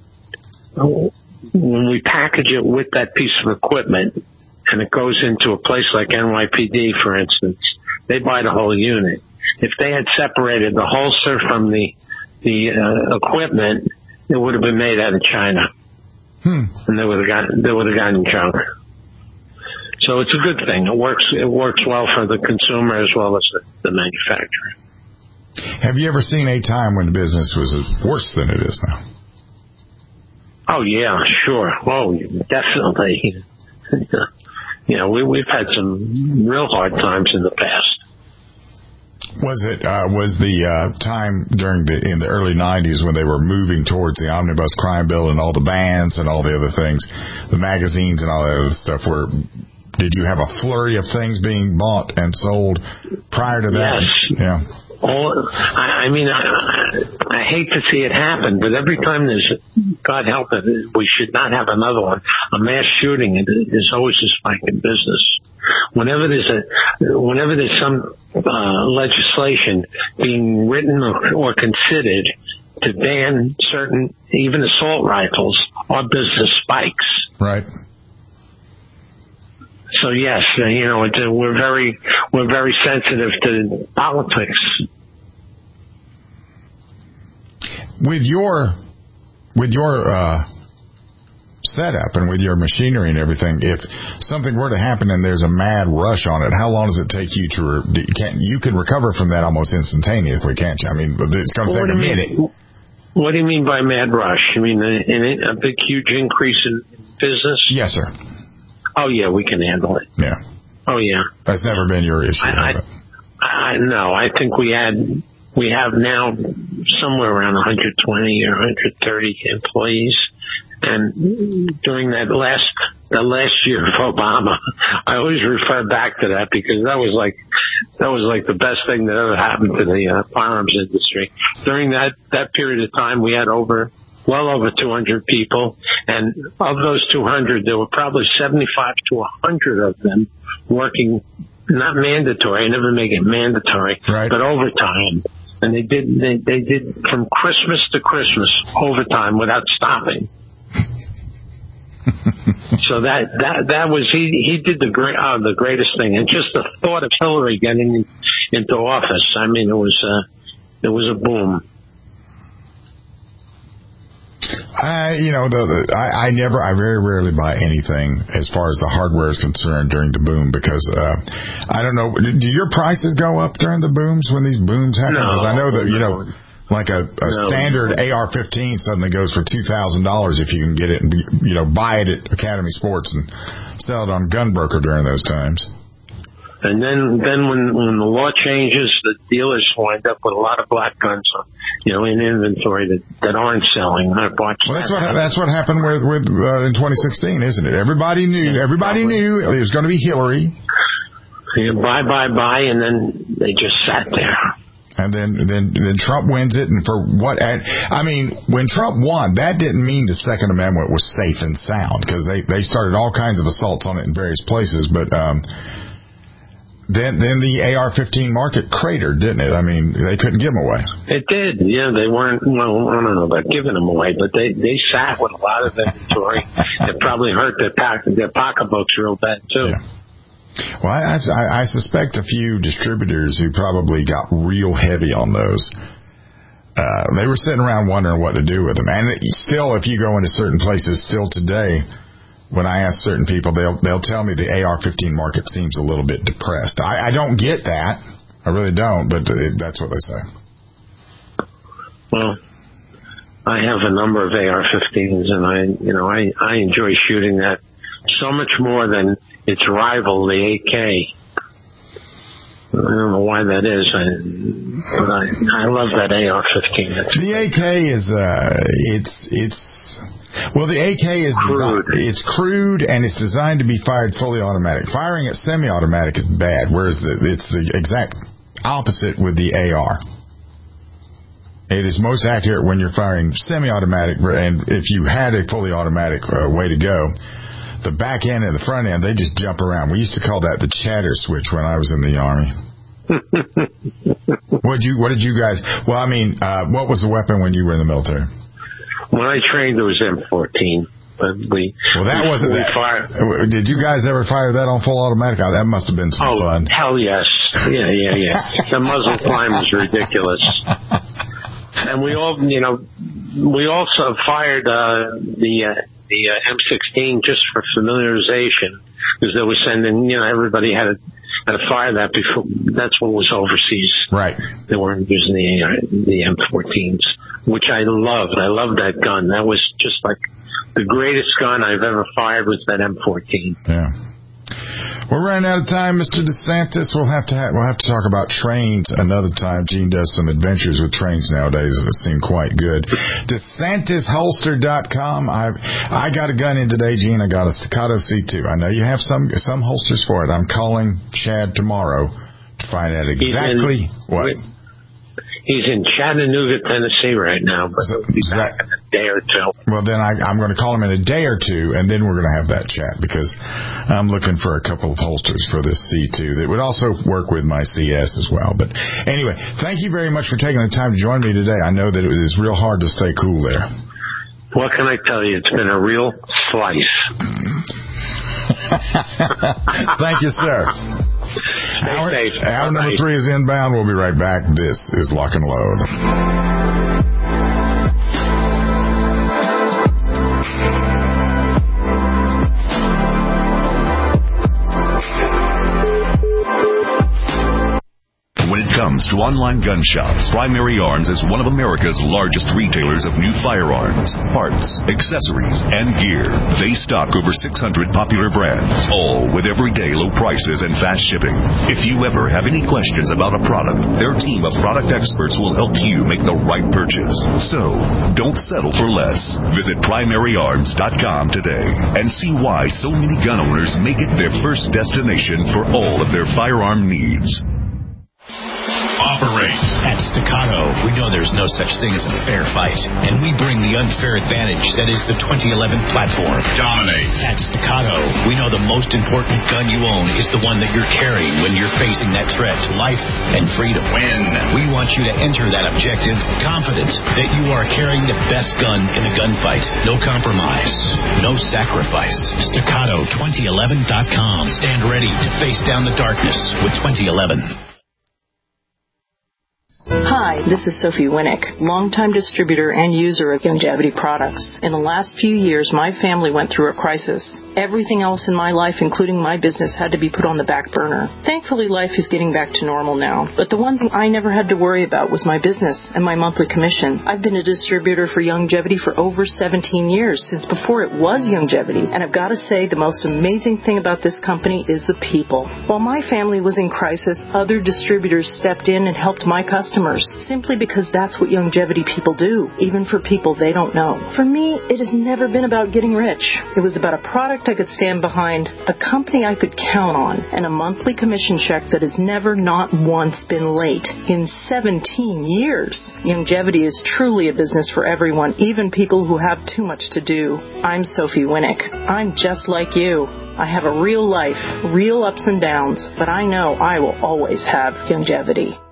[SPEAKER 5] when we package it with that piece of equipment and it goes into a place like NYPD, for instance, they buy the whole unit. If they had separated the holster from the equipment, it would have been made out of China. And they would have gotten junk. So it's a good thing. It works well for the consumer as well as the manufacturer.
[SPEAKER 4] Have you ever seen a time when the business was worse than it is now?
[SPEAKER 5] Oh yeah, sure. Oh, definitely. We've had some real hard times in the past.
[SPEAKER 4] Was the time in the early 90s when they were moving towards the omnibus crime bill and all the bans and all the other things, the magazines and all that other stuff, did you have a flurry of things being bought and sold prior to that?
[SPEAKER 5] Yes.
[SPEAKER 4] Yeah.
[SPEAKER 5] I hate to see it happen, but every time God help it, we should not have another one. A mass shooting is always a spike in business. Whenever there's some legislation being written or considered to ban certain, even assault rifles, our business spikes.
[SPEAKER 4] Right. So
[SPEAKER 5] yes, we're very sensitive to politics.
[SPEAKER 4] With your setup and with your machinery and everything, if something were to happen and there's a mad rush on it, how long does it take you you can recover from that almost instantaneously, can't you? I mean, it's going to take a minute.
[SPEAKER 5] What do you mean by mad rush? You mean a big, huge increase in business?
[SPEAKER 4] Yes, sir.
[SPEAKER 5] Oh, yeah, we can handle it.
[SPEAKER 4] Yeah.
[SPEAKER 5] Oh, yeah.
[SPEAKER 4] That's never been your issue.
[SPEAKER 5] No, I think we have now somewhere around 120 or 130 employees. And during that last year of Obama, I always refer back to that because that was like the best thing that ever happened to the firearms industry. During that period of time, we had well over 200 people, and of those 200, there were probably 75 to 100 of them working, not mandatory, I never make it mandatory,
[SPEAKER 4] right,
[SPEAKER 5] but overtime. And they did from Christmas to Christmas overtime without stopping. So that was he did the greatest thing, and just the thought of Hillary getting into office, I mean, it was a boom.
[SPEAKER 4] I very rarely buy anything as far as the hardware is concerned during the boom because I don't know. Do your prices go up during the booms when these booms happen? Because I know that like a standard AR-15 suddenly goes for $2,000 if you can get it and buy it at Academy Sports and sell it on Gunbroker during those times.
[SPEAKER 5] And then when the law changes, the dealers wind up with a lot of black guns in inventory that aren't selling.
[SPEAKER 4] That's what happened with in 2016, isn't it? Everybody knew it was going to be Hillary.
[SPEAKER 5] Buy, and then they just sat there.
[SPEAKER 4] And then Trump wins it, and for what? I mean, when Trump won, that didn't mean the Second Amendment was safe and sound because they started all kinds of assaults on it in various places. But then the AR-15 market cratered, didn't it? I mean, they couldn't give them away.
[SPEAKER 5] It did. Yeah, they weren't. Well, I don't know about giving them away, but they sat with a lot of inventory. It probably hurt their pocketbooks real bad too. Yeah.
[SPEAKER 4] Well, I suspect a few distributors who probably got real heavy on those. They were sitting around wondering what to do with them. And still, if you go into certain places still today, when I ask certain people, they'll tell me the AR-15 market seems a little bit depressed. I don't get that. I really don't, but that's what they say.
[SPEAKER 5] Well, I have a number of AR-15s, and I enjoy shooting that so much more than its rival, the AK. I don't know why that is, but I love that AR-15.
[SPEAKER 4] The AK is the AK is
[SPEAKER 5] crude.
[SPEAKER 4] It's crude and it's designed to be fired fully automatic. Firing it semi-automatic is bad, whereas it's the exact opposite with the AR. It is most accurate when you're firing semi-automatic, and if you had a fully automatic way to go, the back end and the front end, they just jump around. We used to call that the chatter switch when I was in the Army. What did you guys? Well, I mean, what was the weapon when you were in the military?
[SPEAKER 5] When I trained, it was M14. But
[SPEAKER 4] that wasn't that. Did you guys ever fire that on full automatic? That must have been some fun.
[SPEAKER 5] Hell yes. Yeah. The muzzle climb was ridiculous. And we also fired the M16 just for familiarization, because they were sending, everybody had to fire that before. That's what was overseas.
[SPEAKER 4] Right.
[SPEAKER 5] They weren't using the M14s, which I loved. I loved that gun. That was just like the greatest gun I've ever fired was that M14.
[SPEAKER 4] Yeah. We're running out of time, Mr. DeSantis. We'll have to talk about trains another time. Gene does some adventures with trains nowadays that seem quite good. DeSantisHolster.com. I got a gun in today, Gene. I got a Staccato C2. I know you have some holsters for it. I'm calling Chad tomorrow to find out exactly what.
[SPEAKER 5] He's in Chattanooga, Tennessee right now, but he'll be back in a day or two.
[SPEAKER 4] Well, then I'm going to call him in a day or two, and then we're going to have that chat, because I'm looking for a couple of holsters for this C2 that would also work with my CS as well. But anyway, thank you very much for taking the time to join me today. I know that it is real hard to stay cool there.
[SPEAKER 5] What can I tell you? It's been a real slice.
[SPEAKER 4] Thank you, sir. Hour number 3 is inbound. We'll be right back. This is Lock and Load.
[SPEAKER 2] When it comes to online gun shops, Primary Arms is one of America's largest retailers of new firearms, parts, accessories, and gear. They stock over 600 popular brands, all with everyday low prices and fast shipping. If you ever have any questions about a product, their team of product experts will help you make the right purchase. So, don't settle for less. Visit PrimaryArms.com today and see why so many gun owners make it their first destination for all of their firearm needs.
[SPEAKER 1] Operate. At Staccato, we know there's no such thing as a fair fight, and we bring the unfair advantage that is the 2011 platform.
[SPEAKER 2] Dominate.
[SPEAKER 1] At Staccato, we know the most important gun you own is the one that you're carrying when you're facing that threat to life and freedom.
[SPEAKER 2] Win.
[SPEAKER 1] We want you to enter that objective confident that you are carrying the best gun in a gunfight. No compromise. No sacrifice. Staccato2011.com. Stand ready to face down the darkness with 2011.
[SPEAKER 22] Hi, this is Sophie Winnick, longtime distributor and user of Youngevity products. In the last few years, my family went through a crisis. Everything else in my life, including my business, had to be put on the back burner. Thankfully, life is getting back to normal now. But the one thing I never had to worry about was my business and my monthly commission. I've been a distributor for Youngevity for over 17 years, since before it was Youngevity. And I've got to say, the most amazing thing about this company is the people. While my family was in crisis, other distributors stepped in and helped my customers, simply because that's what Youngevity people do, even for people they don't know. For me, it has never been about getting rich. It was about a product I could stand behind, a company I could count on, and a monthly commission check that has never not once been late in 17 years. Youngevity is truly a business for everyone, even people who have too much to do. I'm Sophie Winnick. I'm just like you. I have a real life, real ups and downs, but I know I will always have Youngevity.